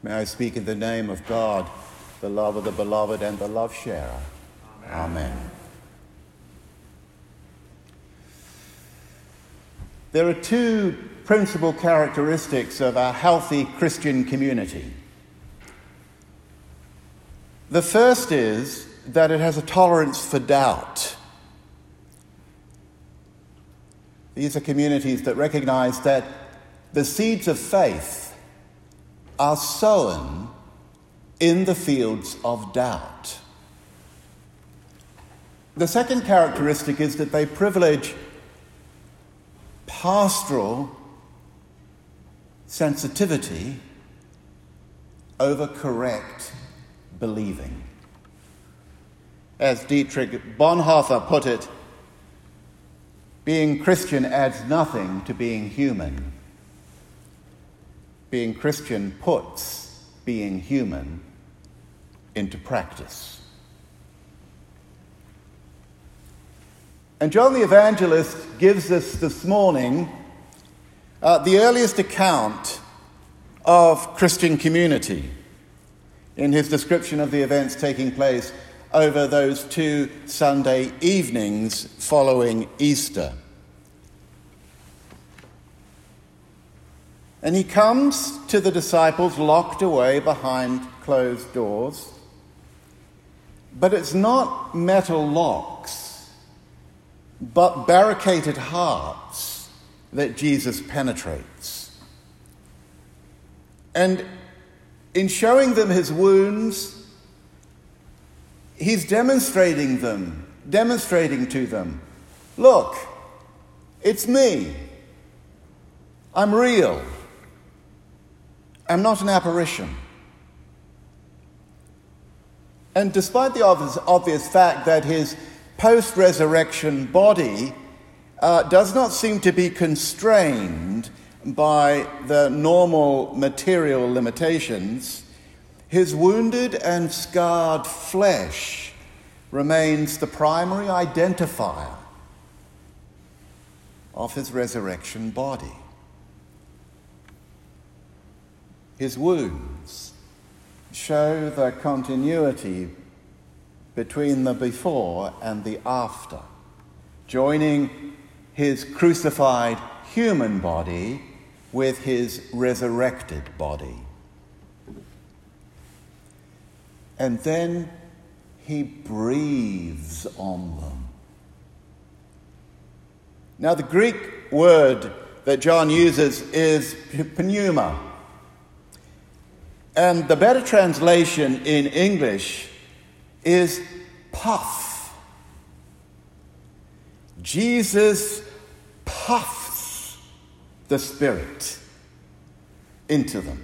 May I speak in the name of God, the love of the beloved and the love sharer. Amen. There are two principal characteristics of a healthy Christian community. The first is that it has a tolerance for doubt. These are communities that recognize that the seeds of faith are sown in the fields of doubt. The second characteristic is that they privilege pastoral sensitivity over correct believing. As Dietrich Bonhoeffer put it, being Christian adds nothing to being human. Being Christian puts being human into practice. And John the Evangelist gives us this morning the earliest account of Christian community in his description of the events taking place over those 2 Sunday evenings following Easter. And he comes to the disciples locked away behind closed doors. But it's not metal locks, but barricaded hearts that Jesus penetrates. And in showing them his wounds, he's demonstrating to them, look, it's me. I'm real. I'm not an apparition. And despite the obvious fact that his post-resurrection body does not seem to be constrained by the normal material limitations, his wounded and scarred flesh remains the primary identifier of his resurrection body. His wounds show the continuity between the before and the after, joining his crucified human body with his resurrected body. And then he breathes on them. Now, the Greek word that John uses is pneuma. And the better translation in English is puff. Jesus puffs the Spirit into them.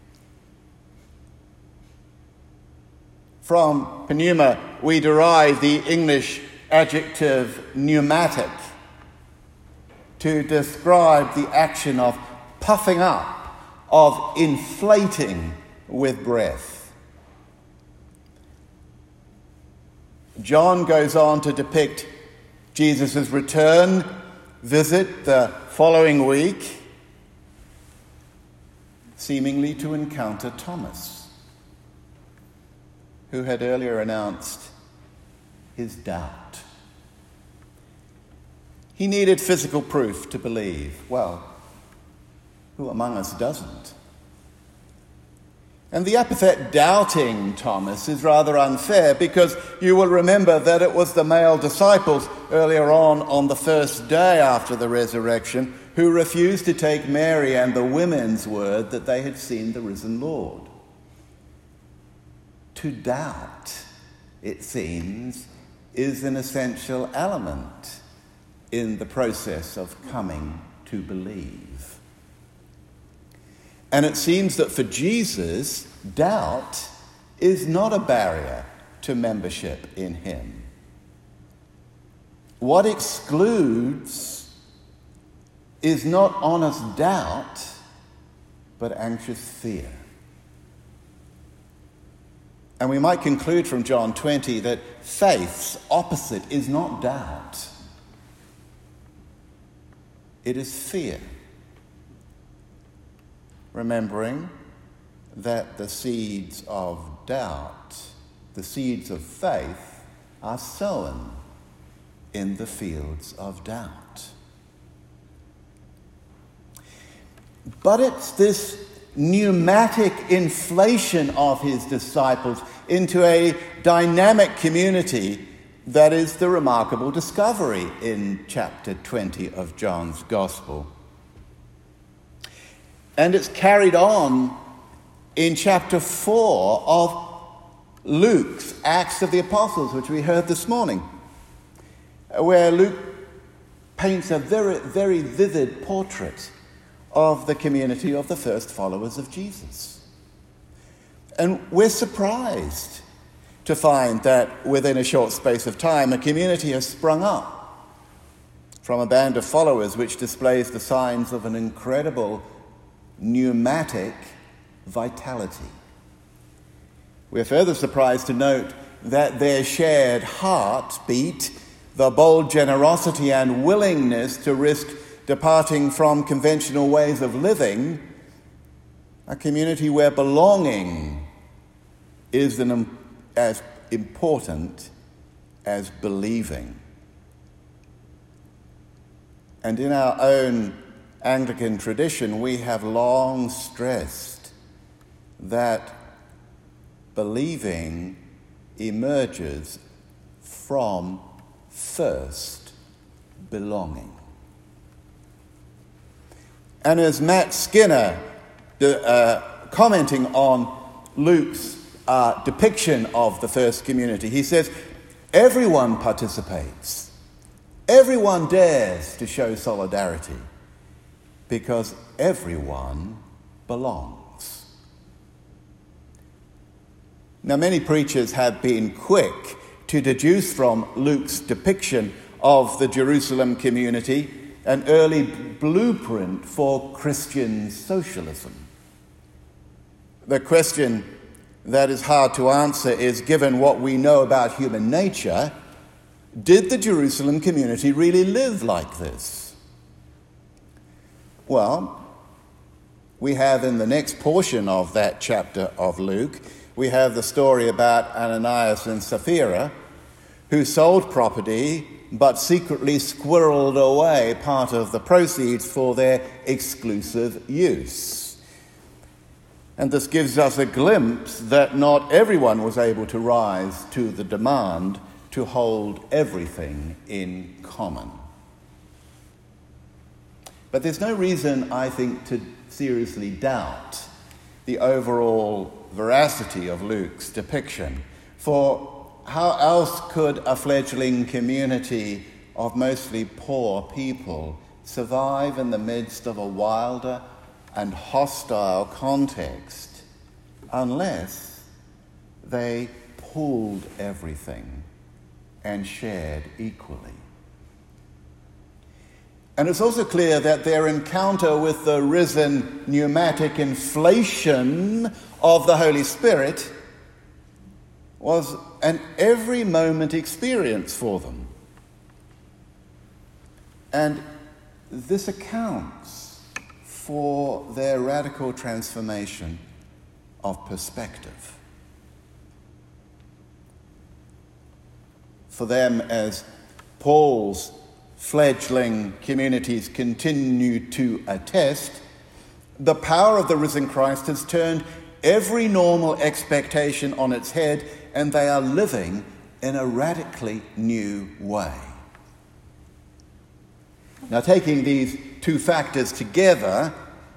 From pneuma, we derive the English adjective pneumatic to describe the action of puffing up, of inflating with breath. John goes on to depict Jesus' return visit the following week, seemingly to encounter Thomas, who had earlier announced his doubt. He needed physical proof to believe. Well, who among us doesn't? And the epithet doubting Thomas is rather unfair, because you will remember that it was the male disciples earlier on the first day after the resurrection who refused to take Mary and the women's word that they had seen the risen Lord. To doubt, it seems, is an essential element in the process of coming to believe. And it seems that for Jesus, doubt is not a barrier to membership in him. What excludes is not honest doubt, but anxious fear. And we might conclude from John 20 that faith's opposite is not doubt. It is fear. Remembering that the seeds of doubt, the seeds of faith, are sown in the fields of doubt. But it's this pneumatic inflation of his disciples into a dynamic community that is the remarkable discovery in chapter 20 of John's Gospel. And it's carried on in chapter 4 of Luke's Acts of the Apostles, which we heard this morning, where Luke paints a very, very vivid portrait of the community of the first followers of Jesus. And we're surprised to find that within a short space of time, a community has sprung up from a band of followers which displays the signs of an incredible pneumatic vitality. We're further surprised to note that their shared heartbeat, the bold generosity and willingness to risk departing from conventional ways of living, a community where belonging is as important as believing. And in our own Anglican tradition, we have long stressed that believing emerges from first belonging. And as Matt Skinner, commenting on Luke's depiction of the first community, he says, everyone participates. Everyone dares to show solidarity because everyone belongs. Now, many preachers have been quick to deduce from Luke's depiction of the Jerusalem community an early blueprint for Christian socialism. The question that is hard to answer is, given what we know about human nature, did the Jerusalem community really live like this? Well, we have in the next portion of that chapter of Luke, we have the story about Ananias and Sapphira, who sold property but secretly squirreled away part of the proceeds for their exclusive use. And this gives us a glimpse that not everyone was able to rise to the demand to hold everything in common. But there's no reason, I think, to seriously doubt the overall veracity of Luke's depiction. For how else could a fledgling community of mostly poor people survive in the midst of a wilder and hostile context unless they pooled everything and shared equally? And it's also clear that their encounter with the risen pneumatic inflation of the Holy Spirit was an every moment experience for them. And this accounts for their radical transformation of perspective. For them, as Paul's fledgling communities continue to attest, the power of the risen Christ has turned every normal expectation on its head, and they are living in a radically new way. Now, taking these two factors together,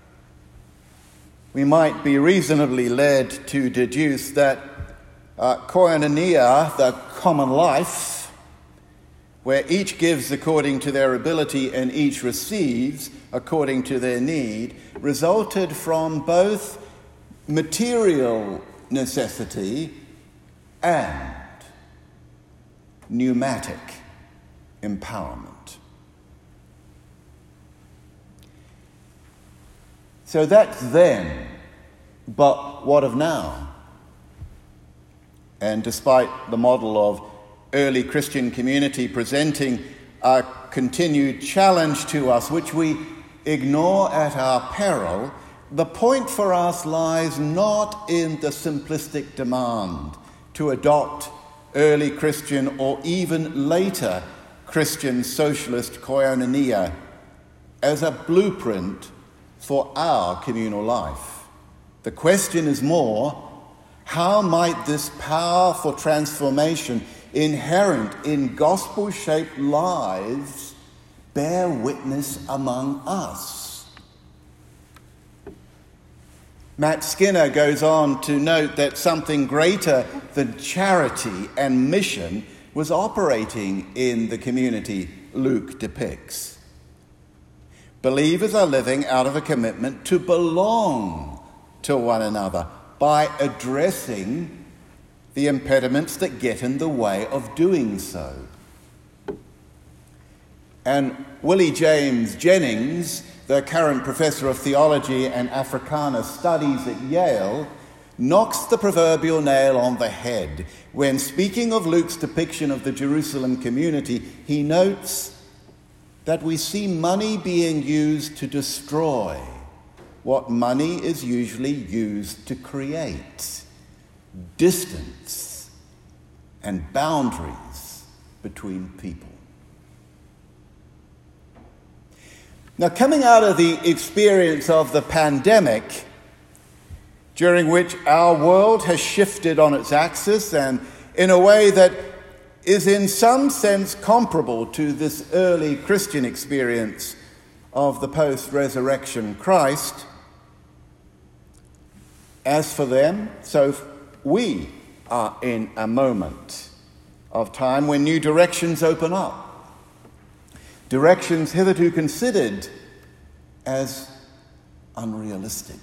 we might be reasonably led to deduce that koinonia, the common life, where each gives according to their ability and each receives according to their need, resulted from both material necessity and pneumatic empowerment. So that's then, but what of now? And despite the model of early Christian community presenting a continued challenge to us, which we ignore at our peril, the point for us lies not in the simplistic demand to adopt early Christian or even later Christian socialist koinonia as a blueprint for our communal life. The question is more, how might this power for transformation inherent in gospel-shaped lives bear witness among us? Matt Skinner goes on to note that something greater than charity and mission was operating in the community Luke depicts. Believers are living out of a commitment to belong to one another by addressing the impediments that get in the way of doing so. And Willie James Jennings, the current professor of theology and Africana studies at Yale, knocks the proverbial nail on the head when, speaking of Luke's depiction of the Jerusalem community, he notes that we see money being used to destroy what money is usually used to create: distance and boundaries between people. Now, coming out of the experience of the pandemic, during which our world has shifted on its axis and in a way that is in some sense comparable to this early Christian experience of the post-resurrection Christ, as for them, so we are in a moment of time when new directions open up. Directions hitherto considered as unrealistic.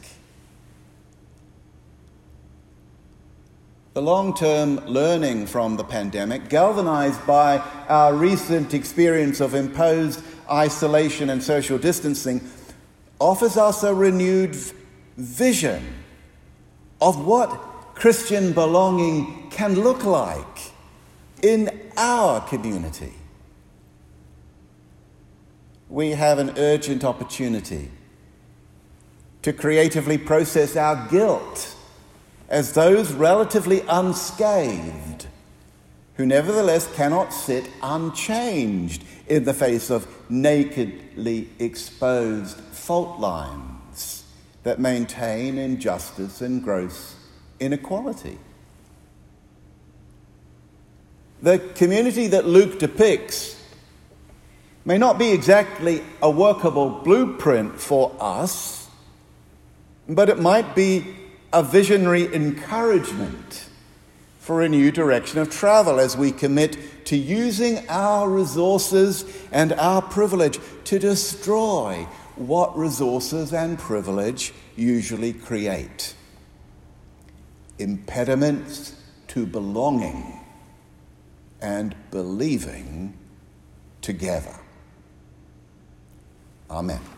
The long-term learning from the pandemic, galvanized by our recent experience of imposed isolation and social distancing, offers us a renewed vision of what Christian belonging can look like in our community. We have an urgent opportunity to creatively process our guilt as those relatively unscathed, who nevertheless cannot sit unchanged in the face of nakedly exposed fault lines that maintain injustice and gross inequality. The community that Luke depicts may not be exactly a workable blueprint for us, but it might be a visionary encouragement for a new direction of travel as we commit to using our resources and our privilege to destroy what resources and privilege usually create: impediments to belonging and believing together. Amen.